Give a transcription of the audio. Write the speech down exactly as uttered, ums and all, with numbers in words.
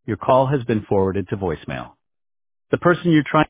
Your call has been forwarded to voicemail. The person you're trying